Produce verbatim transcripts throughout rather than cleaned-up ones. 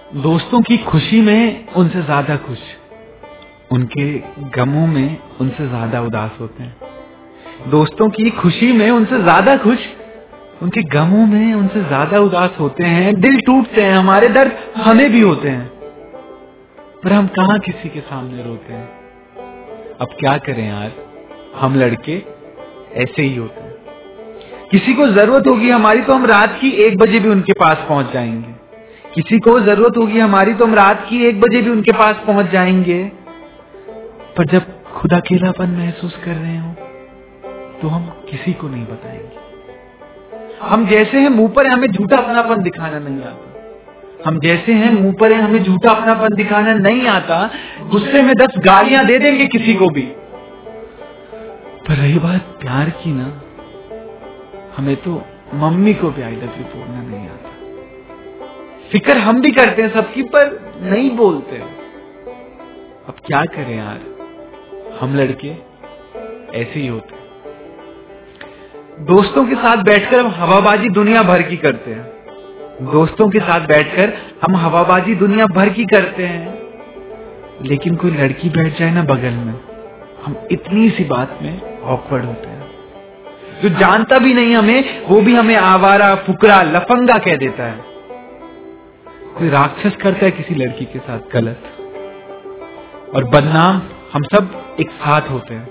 दोस्तों की खुशी में उनसे ज्यादा खुश, उनके गमों में उनसे ज्यादा उदास होते हैं। दोस्तों की खुशी में उनसे ज्यादा खुश, उनके गमों में उनसे ज्यादा उदास होते हैं। दिल टूटते हैं, हमारे दर्द हमें भी होते हैं, पर हम कहाँ किसी के सामने रोते हैं। अब क्या करें यार, हम लड़के ऐसे ही होते हैं। किसी को जरूरत होगी हमारी तो हम रात की एक बजे भी उनके पास पहुंच जाएंगे। किसी को जरूरत होगी हमारी तो हम रात की एक बजे भी उनके पास पहुंच जाएंगे। पर जब खुद अकेलापन महसूस कर रहे हो तो हम किसी को नहीं बताएंगे। हम जैसे हैं मुंह पर हमें झूठा अपनापन दिखाना नहीं आता। हम जैसे हैं मुंह पर हमें झूठा अपनापन दिखाना नहीं आता। गुस्से में दस गालियां दे देंगे किसी को भी। पर रही बात प्यार की ना, हमें तो मम्मी को भी आई लव यू बोलना नहीं आता। फिक्र हम भी करते हैं सबकी, पर नहीं बोलते। अब क्या करें यार, हम लड़के ऐसे ही होते हैं। दोस्तों के साथ बैठकर हम हवाबाजी दुनिया भर की करते हैं। दोस्तों के साथ बैठकर हम हवाबाजी दुनिया भर की करते हैं, लेकिन कोई लड़की बैठ जाए ना बगल में, हम इतनी सी बात में ऑकवर्ड होते हैं। जो जानता भी नहीं हमें, वो भी हमें आवारा, फुकरा, लफंगा कह देता है। कोई राक्षस करता है किसी लड़की के साथ गलत, और बदनाम हम सब एक साथ होते हैं।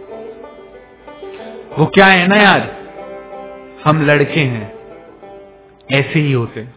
वो क्या है ना यार, हम लड़के हैं, ऐसे ही होते हैं।